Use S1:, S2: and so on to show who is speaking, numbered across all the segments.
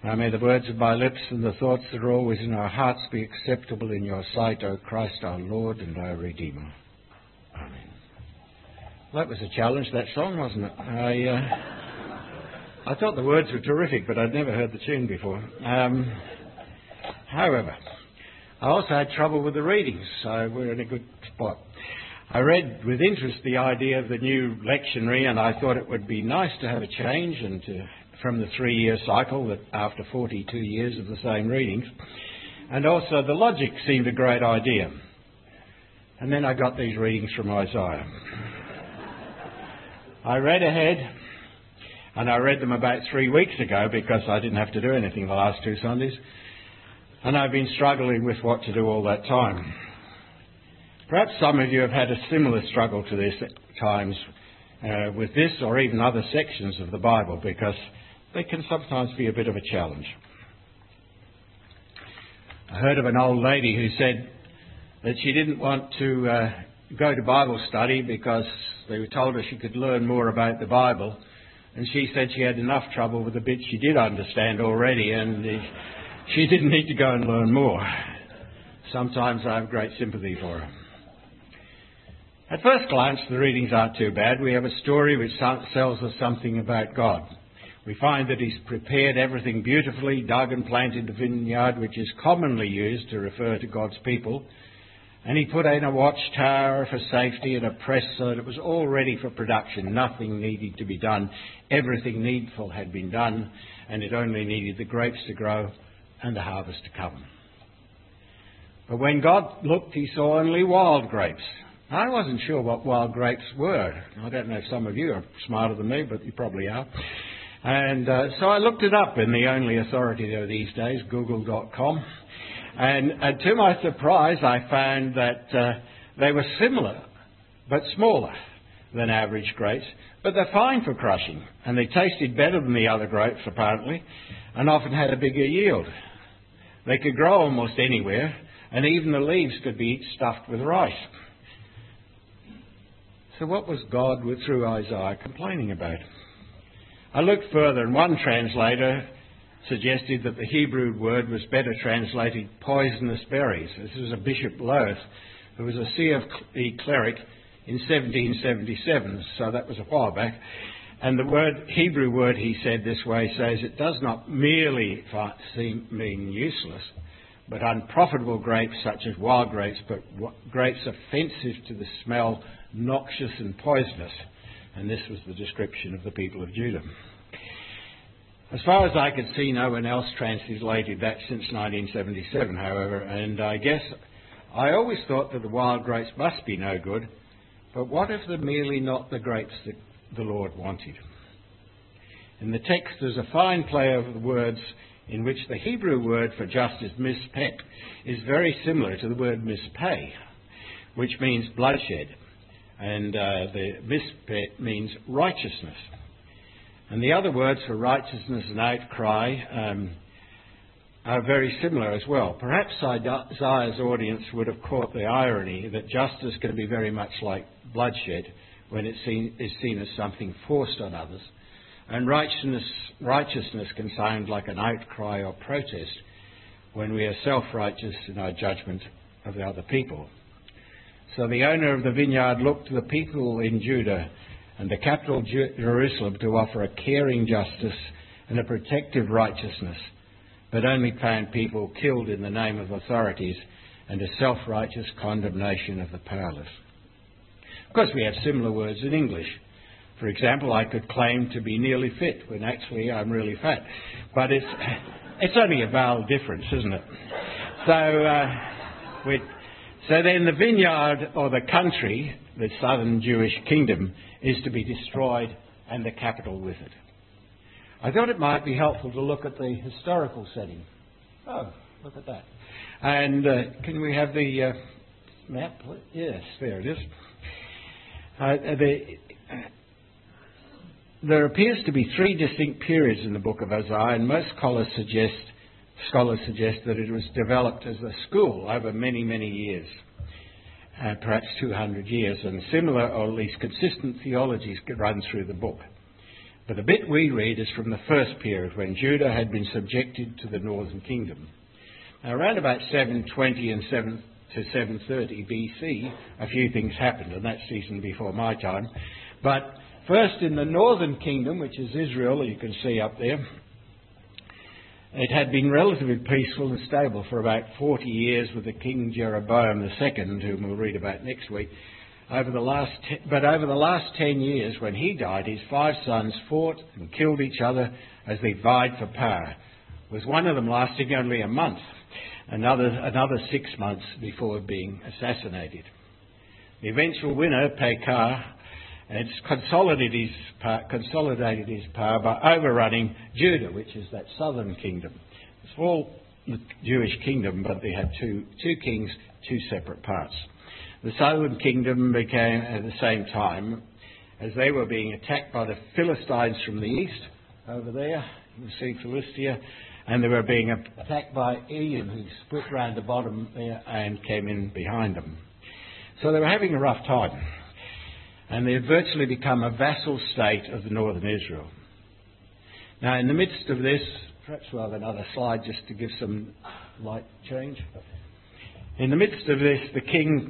S1: May the words of my lips and the thoughts that are always in our hearts be acceptable in your sight, O Christ, our Lord and our Redeemer. Amen. Well, that was a challenge, that song, wasn't it? I thought the words were terrific, but I'd never heard the tune before. However, I also had trouble with the readings, so we're in a good spot. I read with interest the idea of the new lectionary, and I thought it would be nice to have a change and from the 3-year cycle that after 42 years of the same readings. And also the logic seemed a great idea. And then I got these readings from Isaiah. I read ahead, and I read them about 3 weeks ago because I didn't have to do anything the last 2 Sundays. And I've been struggling with what to do all that time. Perhaps some of you have had a similar struggle to this at times with this or even other sections of the Bible, because they can sometimes be a bit of a challenge. I heard of an old lady who said that she didn't want to go to Bible study because they were told her she could learn more about the Bible, and she said she had enough trouble with the bits she did understand already, and she didn't need to go and learn more. Sometimes I have great sympathy for her. At first glance, the readings aren't too bad. We have a story which tells us something about God. We find that He's prepared everything beautifully, dug and planted the vineyard, which is commonly used to refer to God's people. And He put in a watchtower for safety and a press so that it was all ready for production. Nothing needed to be done. Everything needful had been done, and it only needed the grapes to grow and the harvest to come. But when God looked, He saw only wild grapes. I wasn't sure what wild grapes were. I don't know if some of you are smarter than me, but you probably are. And so I looked it up in the only authority there these days, google.com. And to my surprise, I found that they were similar, but smaller than average grapes. But they're fine for crushing, and they tasted better than the other grapes, apparently, and often had a bigger yield. They could grow almost anywhere, and even the leaves could be stuffed with rice. So what was God, through Isaiah, complaining about? I looked further, and one translator suggested that the Hebrew word was better translated poisonous berries. This was a Bishop Loath, who was a CFE cleric in 1777, so that was a while back. And the Hebrew word, he said this way, says it does not merely mean useless, but unprofitable grapes such as wild grapes, but grapes offensive to the smell, noxious and poisonous. And this was the description of the people of Judah. As far as I could see, no one else translated that since 1977, however, and I guess I always thought that the wild grapes must be no good, but what if they're merely not the grapes that the Lord wanted? In the text there's a fine play of the words in which the Hebrew word for justice, mispek, is very similar to the word mispay, which means bloodshed, and the mispek means righteousness. And the other words for righteousness and outcry are very similar as well. Perhaps Isaiah's audience would have caught the irony that justice can be very much like bloodshed when it is seen as something forced on others, and righteousness can sound like an outcry or protest when we are self-righteous in our judgment of the other people. So the owner of the vineyard looked to the people in Judah and the capital Jerusalem to offer a caring justice and a protective righteousness, but only found people killed in the name of authorities and a self-righteous condemnation of the powerless. Of course, we have similar words in English. For example, I could claim to be nearly fit when actually I'm really fat. But it's only a vowel difference, isn't it? So then the vineyard, or the country, the southern Jewish kingdom, is to be destroyed, and the capital with it. I thought it might be helpful to look at the historical setting. Oh, look at that. And can we have the map? Yes, there it is. There appears to be 3 distinct periods in the book of Isaiah, and most scholars suggest that it was developed as a school over many, many years, perhaps 200 years, and similar or at least consistent theologies run through the book. But the bit we read is from the first period, when Judah had been subjected to the northern kingdom. Now, around about 720 and 730 BC, a few things happened, and that's season before my time. But first, in the northern kingdom, which is Israel, you can see up there, it had been relatively peaceful and stable for about 40 years with the King Jeroboam II, whom we'll read about next week. Over the last 10 years, when he died, his 5 sons fought and killed each other as they vied for power, with one of them lasting only a month, another 6 months before being assassinated. The eventual winner, Pekah, had consolidated his power by overrunning Judah, which is that southern kingdom. It's all the Jewish kingdom, but they had two kings, 2 separate parts. The southern kingdom became, at the same time, as they were being attacked by the Philistines from the east, over there, you see Philistia, and they were being attacked by Edom, who split round the bottom there and came in behind them. So they were having a rough time. And they had virtually become a vassal state of the northern Israel. Now, in the midst of this, perhaps we'll have another slide just to give some light change. In the midst of this, the king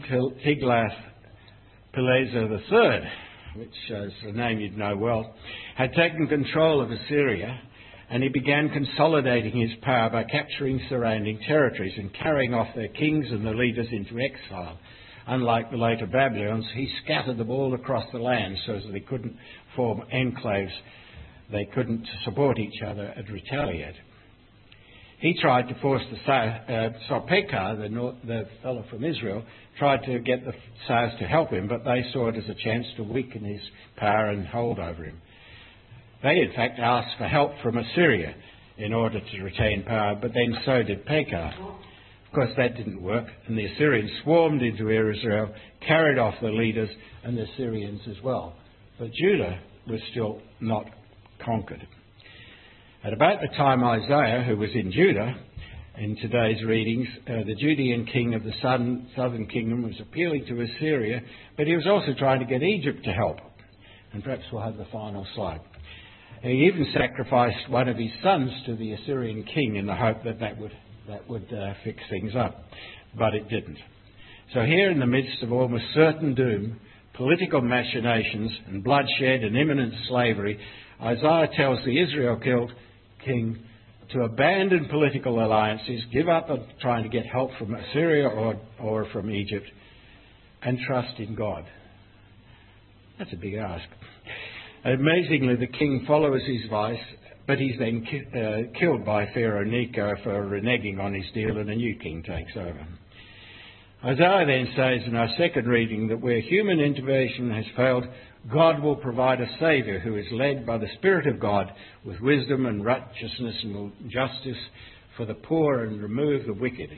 S1: Tiglath-Pileser III, which is a name you'd know well, had taken control of Assyria, and he began consolidating his power by capturing surrounding territories and carrying off their kings and their leaders into exile. Unlike the later Babylonians, he scattered them all across the land so that they couldn't form enclaves, they couldn't support each other and retaliate. He tried to force Pekah, the fellow from Israel, tried to get the south to help him, but they saw it as a chance to weaken his power and hold over him. They, in fact, asked for help from Assyria in order to retain power, but then so did Pekah. Of course, that didn't work, and the Assyrians swarmed into Israel, carried off the leaders and the Assyrians as well. But Judah was still not conquered. At about the time Isaiah, who was in Judah, in today's readings, the Judean king of the southern kingdom was appealing to Assyria, but he was also trying to get Egypt to help. And perhaps we'll have the final slide. He even sacrificed one of his sons to the Assyrian king in the hope that would fix things up, but it didn't. So here, in the midst of almost certain doom, political machinations and bloodshed and imminent slavery, Isaiah tells the Israel-killed king to abandon political alliances, give up on trying to get help from Assyria or from Egypt, and trust in God. That's a big ask. Amazingly, the king follows his advice, but he's then killed by Pharaoh Necho for reneging on his deal, and a new king takes over. Isaiah then says in our second reading that where human intervention has failed, God will provide a Saviour who is led by the Spirit of God with wisdom and righteousness and justice for the poor and remove the wicked.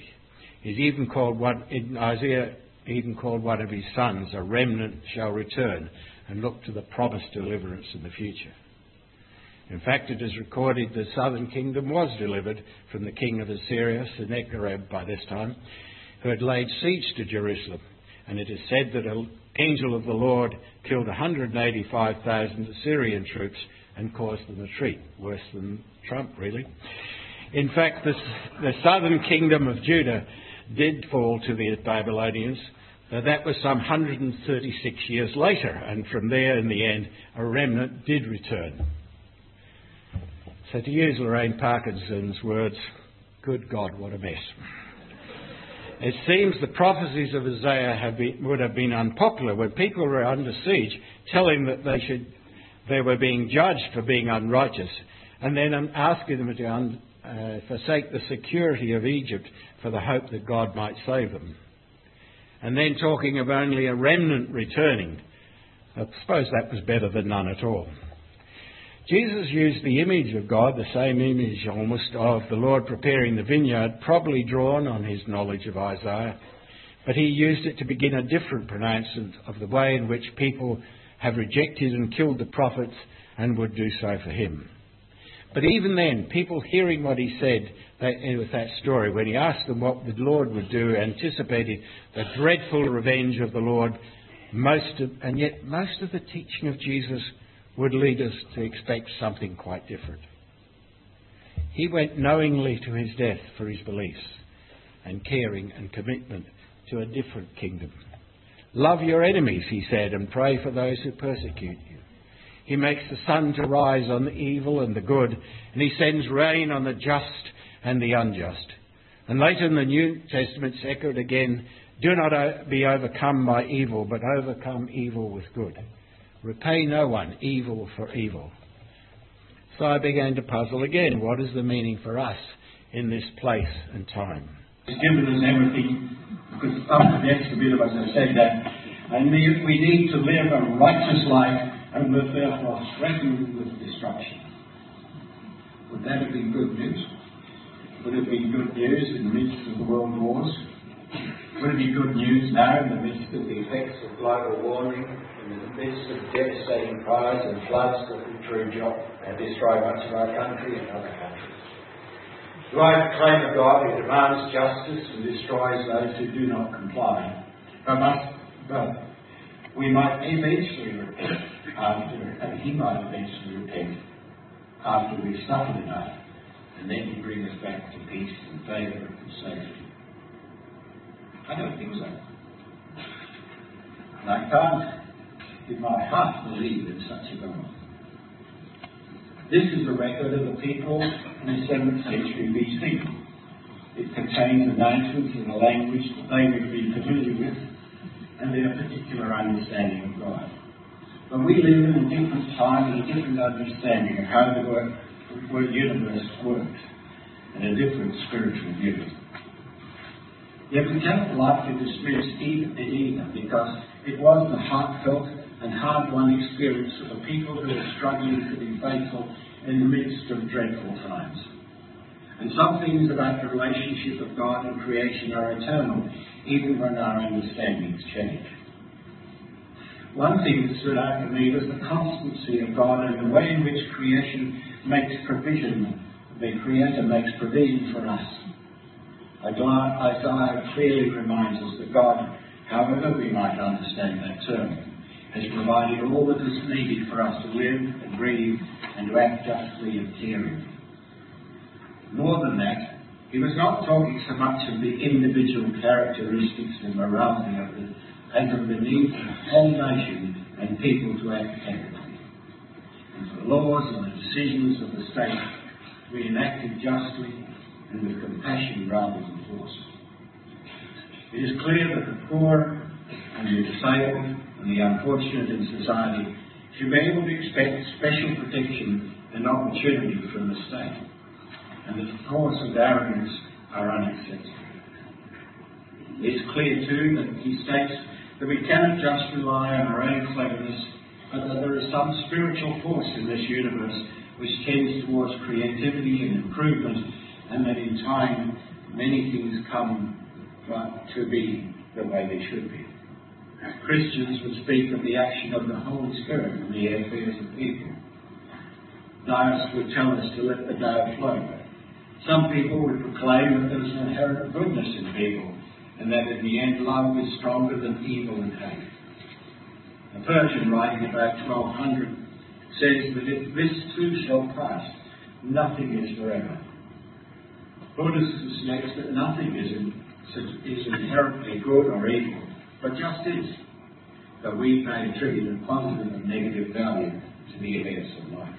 S1: Isaiah even called one of his sons, a remnant shall return and look to the promised deliverance in the future. In fact, it is recorded the southern kingdom was delivered from the king of Assyria, Sennacherib by this time, who had laid siege to Jerusalem. And it is said that an angel of the Lord killed 185,000 Assyrian troops and caused them to retreat. Worse than Trump, really. In fact, the southern kingdom of Judah did fall to the Babylonians. That was some 136 years later, and from there, in the end, a remnant did return. So to use Lorraine Parkinson's words, good God, what a mess. It seems the prophecies of Isaiah would have been unpopular when people were under siege, telling that they were being judged for being unrighteous, and then asking them to forsake the security of Egypt for the hope that God might save them. And then talking of only a remnant returning. I suppose that was better than none at all. Jesus used the image of God, the same image almost of the Lord preparing the vineyard, probably drawn on his knowledge of Isaiah, but he used it to begin a different pronouncement of the way in which people have rejected and killed the prophets and would do so for him. But even then, people hearing what he said with that story, when he asked them what the Lord would do, anticipated the dreadful revenge of the Lord, most of the teaching of Jesus would lead us to expect something quite different. He went knowingly to his death for his beliefs and caring and commitment to a different kingdom. Love your enemies, he said, and pray for those who persecute you. He makes the sun to rise on the evil and the good, and he sends rain on the just and the unjust. And later in the New Testament, it's echoed again, do not be overcome by evil, but overcome evil with good. Repay no one evil for evil. So I began to puzzle again. What is the meaning for us in this place and time?
S2: He's given us everything, because after the extra bit of us have said that, and we need to live a righteous life and we're therefore threatened with destruction. Would that have been good news? Would it have been good news in the midst of the world wars? Would it be good news now in the midst of the effects of global warming, in the midst of devastating fires and floods that destroy much of our country and other countries? The right claim of God who demands justice and destroys those who do not comply. But we might eventually repent and he might eventually repent after we've suffered enough, and then he brings us back to peace and favour and safety. I don't think so. And I can't in my heart believe in such a God. This is a record of the people in the 7th century BC. It contains announcements in a language that they would be familiar with and their particular understanding of God. But we live in a different time and a different understanding of how the universe works, and a different spiritual view. Yet we cannot lightly dismiss it either, because it was the heartfelt and hard-won experience of the people who are struggling to be faithful in the midst of dreadful times. And some things about the relationship of God and creation are eternal, even when our understandings change. One thing that stood out to me was the constancy of God and the way in which creation makes provision. The Creator makes provision for us. Isaiah clearly reminds us that God, however we might understand that term, has provided all that is needed for us to live and breathe and to act justly and caringly. More than that, he was not talking so much of the individual characteristics and morality as of the need for the whole nation and people to act ethically, and for laws and the decisions of the state to be enacted justly and with compassion rather than force. It is clear that the poor and the disabled and the unfortunate in society should be able to expect special protection and opportunity from the state, and that the force and arrogance are unacceptable. It is clear too that he states that we cannot just rely on our own cleverness, but that there is some spiritual force in this universe which tends towards creativity and improvement, and that in time many things come to be the way they should be. Christians would speak of the action of the Holy Spirit in the affairs of people. Deists would tell us to let the Tao flow. Some people would proclaim that there is an inherent goodness in people, and that in the end love is stronger than evil and hate. A Persian writing about 1200 says that if this too shall pass, nothing is forever. Buddhists suggest that nothing is inherently good or evil, but just is, that we may attribute a positive and negative value to the events of life.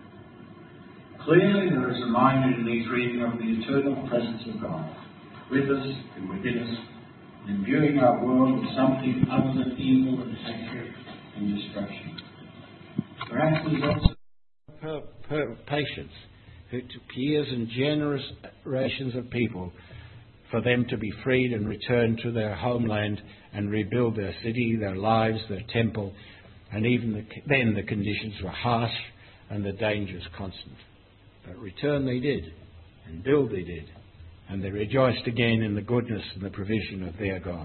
S2: Clearly there is a reminder in these readings of the eternal presence of God, with us and within us, imbuing our world with something other than evil and hatred and destruction. Perhaps there's also
S1: patience, who took years and generations of people for them to be freed and return to their homeland and rebuild their city, their lives, their temple, and even then the conditions were harsh and the dangers constant. But return they did, and build they did, and they rejoiced again in the goodness and the provision of their God.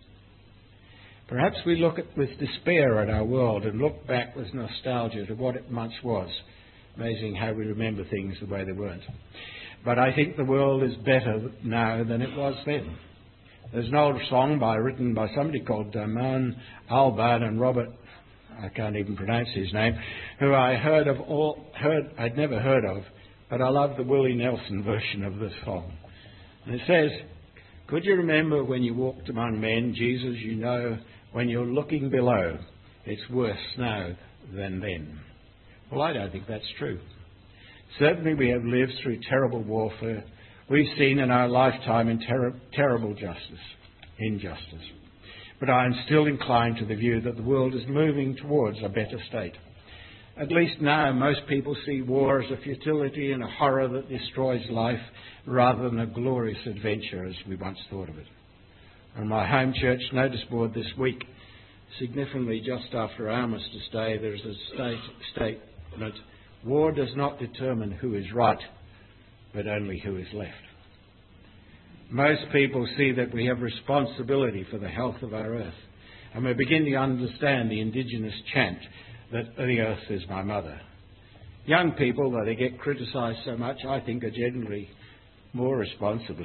S1: Perhaps we look with despair at our world and look back with nostalgia to what it once was. Amazing how we remember things the way they weren't. But I think the world is better now than it was then. There's an old song written by somebody called Damon Albarn and Robert I can't even pronounce his name, who I'd never heard of, but I love the Willie Nelson version of this song. And it says, "Could you remember when you walked among men, Jesus, you know, when you're looking below, it's worse now than then." Well, I don't think that's true. Certainly we have lived through terrible warfare. We've seen in our lifetime terrible injustice. But I am still inclined to the view that the world is moving towards a better state. At least now most people see war as a futility and a horror that destroys life rather than a glorious adventure as we once thought of it. On my home church notice board this week, significantly just after Armistice Day, there's a statement, "War does not determine who is right, but only who is left." Most people see that we have responsibility for the health of our earth, and we begin to understand the indigenous chant that the earth is my mother. Young people, though they get criticised so much, I think are generally more responsible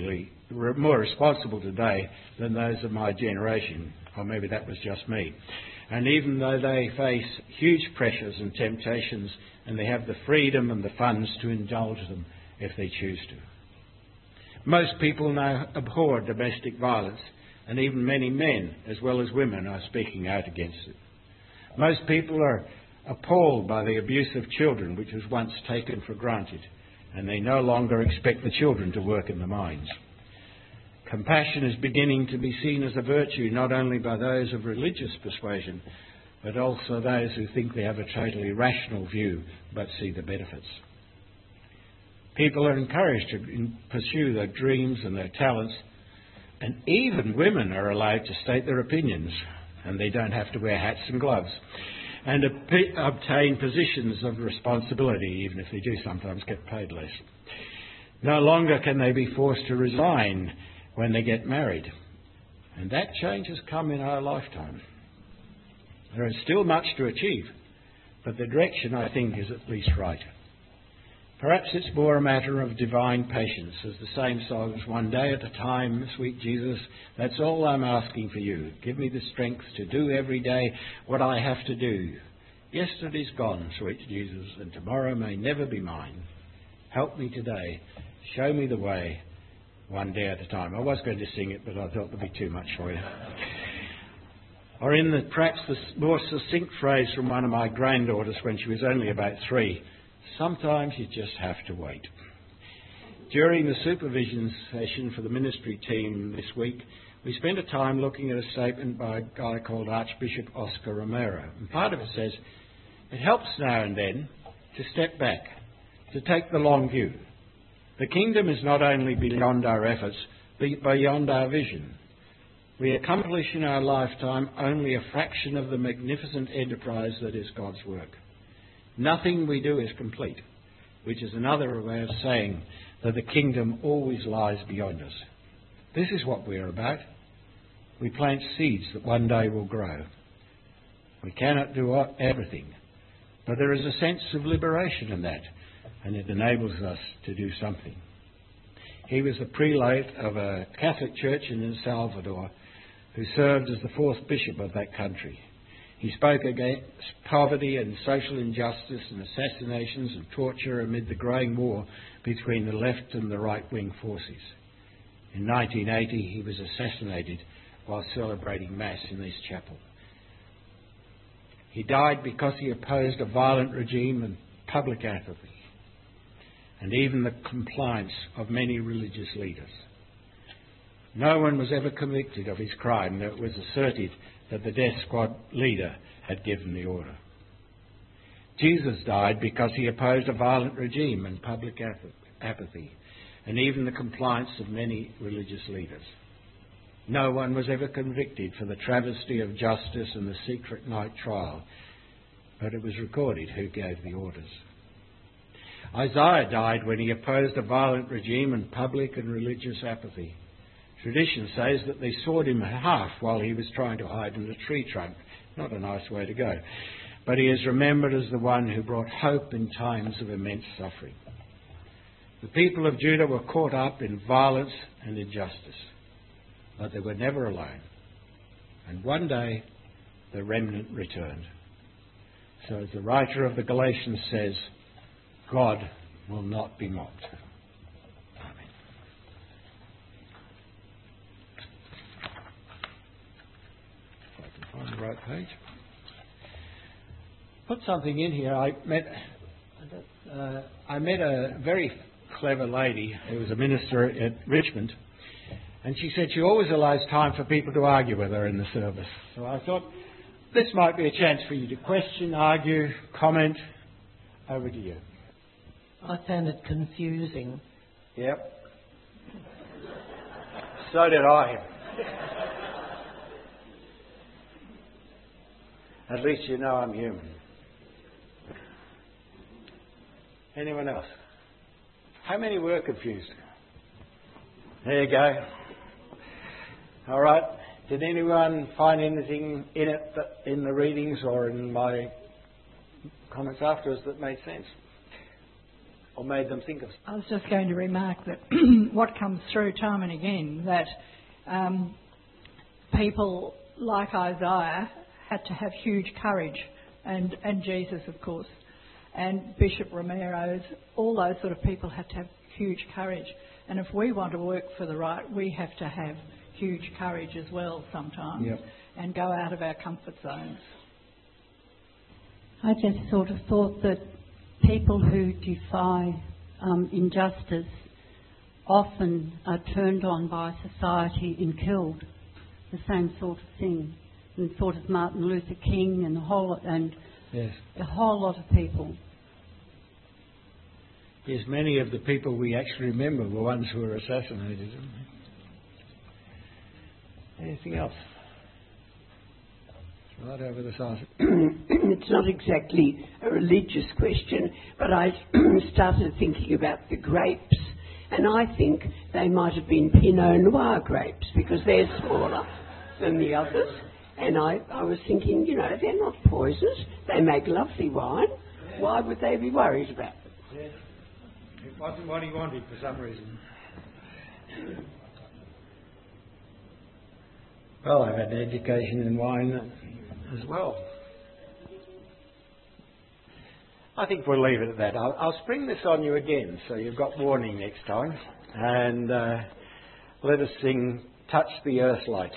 S1: today than those of my generation, or maybe that was just me. And even though they face huge pressures and temptations, and they have the freedom and the funds to indulge them if they choose to. Most people now abhor domestic violence, and even many men, as well as women, are speaking out against it. Most people are appalled by the abuse of children, which was once taken for granted, and they no longer expect the children to work in the mines. Compassion is beginning to be seen as a virtue not only by those of religious persuasion, but also those who think they have a totally rational view but see the benefits. People are encouraged to pursue their dreams and their talents, and even women are allowed to state their opinions, and they don't have to wear hats and gloves, and obtain positions of responsibility, even if they do sometimes get paid less. No longer can they be forced to resign when they get married, and that change has come in our lifetime. There is still much to achieve, but the direction, I think, is at least right. Perhaps it's more a matter of divine patience, as the same song is, "One day at a time, sweet Jesus, that's all I'm asking for you. Give me the strength to do every day what I have to do. Yesterday's gone, sweet Jesus, and tomorrow may never be mine. Help me today. Show me the way, one day at a time." I was going to sing it, but I thought there'd be too much for you. Or in perhaps the more succinct phrase from one of my granddaughters when she was only about 3, "Sometimes you just have to wait." During the supervision session for the ministry team this week, we spent a time looking at a statement by a guy called Archbishop Oscar Romero. And part of it says, "It helps now and then to step back, to take the long view. The kingdom is not only beyond our efforts, but beyond our vision. We accomplish in our lifetime only a fraction of the magnificent enterprise that is God's work. Nothing we do is complete," which is another way of saying that the kingdom always lies beyond us. This is what we are about. We plant seeds that one day will grow. We cannot do everything, but there is a sense of liberation in that, and it enables us to do something. He was the prelate of a Catholic church in El Salvador who served as the 4th bishop of that country. He spoke against poverty and social injustice and assassinations and torture amid the growing war between the left and the right-wing forces. In 1980, he was assassinated while celebrating Mass in this chapel. He died because he opposed a violent regime and public apathy, and even the compliance of many religious leaders. No one was ever convicted of his crime, though it was asserted that the death squad leader had given the order. Jesus died because he opposed a violent regime and public apathy, and even the compliance of many religious leaders. No one was ever convicted for the travesty of justice and the secret night trial, but it was recorded who gave the orders. Isaiah died when he opposed a violent regime and public and religious apathy. Tradition says that they sawed him in half while he was trying to hide in a tree trunk. Not a nice way to go. But he is remembered as the one who brought hope in times of immense suffering. The people of Judah were caught up in violence and injustice, but they were never alone. And one day the remnant returned. So as the writer of the Galatians says, God will not be mocked. Amen. If I can find the right page. Put something in here. I met a very clever lady who was a minister at Richmond, and she said she always allows time for people to argue with her in the service. So I thought this might be a chance for you to question, argue, comment. Over to you.
S3: I found it confusing.
S1: Yep. So did I. At least you know I'm human. Anyone else? How many were confused? There you go. All right. Did anyone find anything in it, in the readings or in my comments afterwards, that made sense or made them think of?
S4: I was just going to remark that what comes through time and again, that people like Isaiah had to have huge courage, and Jesus, of course, and Bishop Romero's, all those sort of people had to have huge courage. And if we want to work for the right, we have to have huge courage as well sometimes,
S1: yep,
S4: and go out of our comfort zones.
S5: I just sort of thought that people who defy injustice often are turned on by society and killed. The same sort of thing. And thought of Martin Luther King and a whole lot of people.
S1: Yes, many of the people we actually remember were ones who were assassinated. Anything else? Right over the side.
S6: It's not exactly a religious question, but I started thinking about the grapes, and I think they might have been Pinot Noir grapes because they're smaller than the others. And I was thinking, they're not poisonous. They make lovely wine. Why would they be worried about it?
S1: Yes. It wasn't what he wanted for some reason. Well, I've had education in wine as well. I think we'll leave it at that. I'll spring this on you again, so you've got warning next time. And let us sing Touch the Earth Light.